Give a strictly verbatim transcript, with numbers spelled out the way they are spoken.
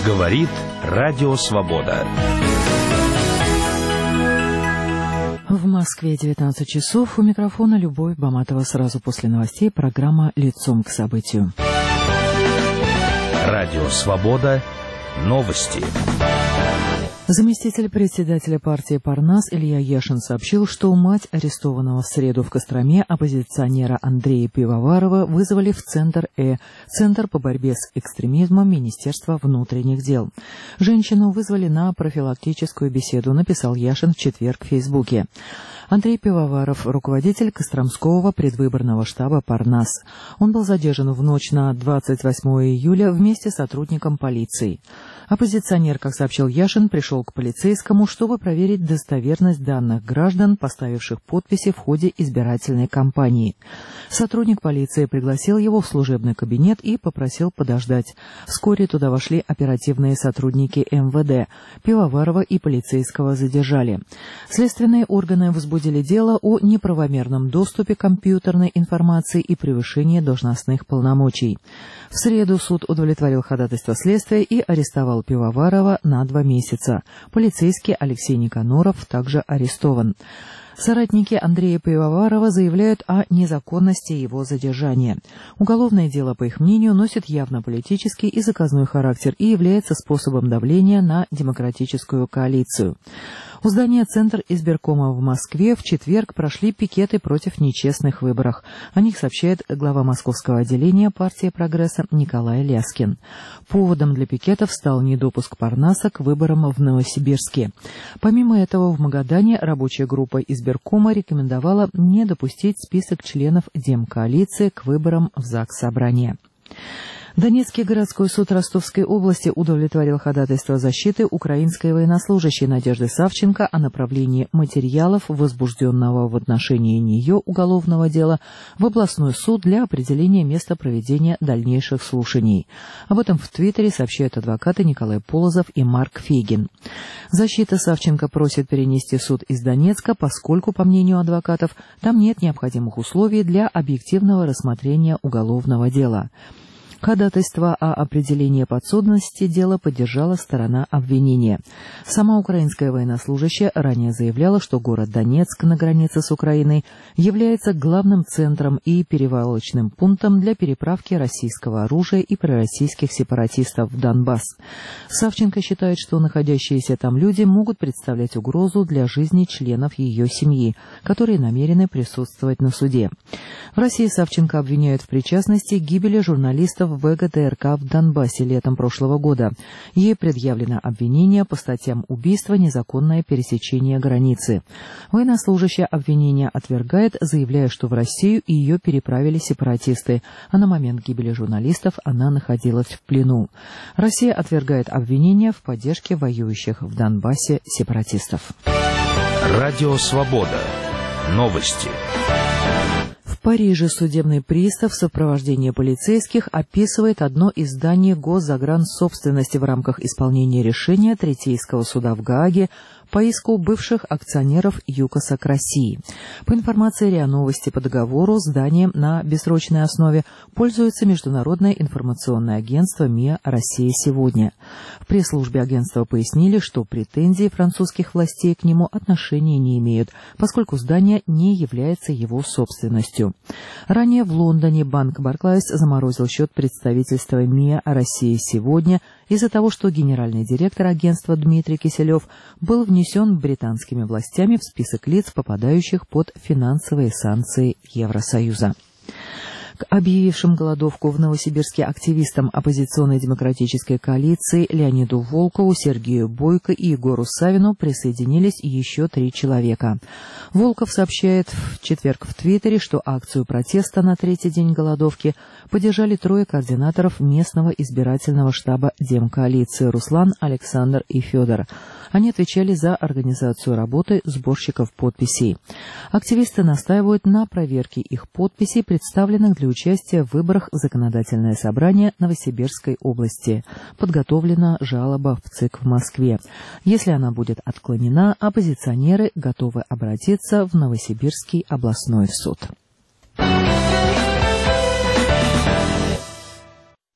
Говорит Радио Свобода. В Москве девятнадцать часов. У микрофона Любовь Баматова. Сразу после новостей программа «Лицом к событию». Радио Свобода. Новости. Заместитель председателя партии «Парнас» Илья Яшин сообщил, что мать арестованного в среду в Костроме оппозиционера Андрея Пивоварова вызвали в Центр Э, Центр по борьбе с экстремизмом Министерства внутренних дел. Женщину вызвали на профилактическую беседу, написал Яшин в четверг в Фейсбуке. Андрей Пивоваров, руководитель Костромского предвыборного штаба «Парнас». Он был задержан в ночь на двадцать восьмое июля вместе с сотрудником полиции. Оппозиционер, как сообщил Яшин, пришел к полицейскому, чтобы проверить достоверность данных граждан, поставивших подписи в ходе избирательной кампании. Сотрудник полиции пригласил его в служебный кабинет и попросил подождать. Вскоре туда вошли оперативные сотрудники эм вэ дэ. Пивоварова и полицейского задержали. Следственные органы возбудили дело о неправомерном доступе к компьютерной информации и превышении должностных полномочий. В среду суд удовлетворил ходатайство следствия и арестовал Пивоварова на два месяца. Полицейский Алексей Никаноров также арестован. Соратники Андрея Пивоварова заявляют о незаконности его задержания. Уголовное дело, по их мнению, носит явно политический и заказной характер и является способом давления на демократическую коалицию. У здания Центр избиркома в Москве в четверг прошли пикеты против нечестных выборов. О них сообщает глава московского отделения партии «Прогресса» Николай Ляскин. Поводом для пикетов стал недопуск Парнаса к выборам в Новосибирске. Помимо этого, в Магадане рабочая группа избиркома рекомендовала не допустить список членов демкоалиции к выборам в Заксобрание. Донецкий городской суд Ростовской области удовлетворил ходатайство защиты украинской военнослужащей Надежды Савченко о направлении материалов, возбужденного в отношении нее уголовного дела, в областной суд для определения места проведения дальнейших слушаний. Об этом в Твиттере сообщают адвокаты Николай Полозов и Марк Фейгин. Защита Савченко просит перенести суд из Донецка, поскольку, по мнению адвокатов, там нет необходимых условий для объективного рассмотрения уголовного дела. Ходатайство о определении подсудности дела поддержала сторона обвинения. Сама украинская военнослужащая ранее заявляла, что город Донецк на границе с Украиной является главным центром и перевалочным пунктом для переправки российского оружия и пророссийских сепаратистов в Донбасс. Савченко считает, что находящиеся там люди могут представлять угрозу для жизни членов ее семьи, которые намерены присутствовать на суде. В России Савченко обвиняют в причастности к гибели журналистов в вэ гэ дэ эр ка в Донбассе летом прошлого года. Ей предъявлено обвинение по статьям убийства, незаконное пересечение границы. Военнослужащая обвинение отвергает, заявляя, что в Россию ее переправили сепаратисты, а на момент гибели журналистов она находилась в плену. Россия отвергает обвинения в поддержке воюющих в Донбассе сепаратистов. Радио Свобода. Новости. В Париже судебный пристав в сопровождении полицейских описывает одно из зданий госзагрансобственности в рамках исполнения решения Третейского суда в Гааге по иску бывших акционеров ЮКОСа к России. По информации РИА Новости, по договору зданием на бессрочной основе пользуется Международное информационное агентство МИА «Россия сегодня». В пресс-службе агентства пояснили, что претензии французских властей к нему отношения не имеют, поскольку здание не является его собственностью. Ранее в Лондоне банк Барклайс заморозил счет представительства МИА «Россия сегодня» из-за того, что генеральный директор агентства Дмитрий Киселев был внесен британскими властями в список лиц, попадающих под финансовые санкции Евросоюза. К объявившим голодовку в Новосибирске активистам оппозиционной демократической коалиции Леониду Волкову, Сергею Бойко и Егору Савину присоединились еще три человека. Волков сообщает в четверг в Твиттере, что акцию протеста на третий день голодовки поддержали трое координаторов местного избирательного штаба демкоалиции Руслан, Александр и Федор. Они отвечали за организацию работы сборщиков подписей. Активисты настаивают на проверке их подписей, представленных для участия в выборах в Законодательное собрание Новосибирской области. Подготовлена жалоба в ЦИК в Москве. Если она будет отклонена, оппозиционеры готовы обратиться в Новосибирский областной суд.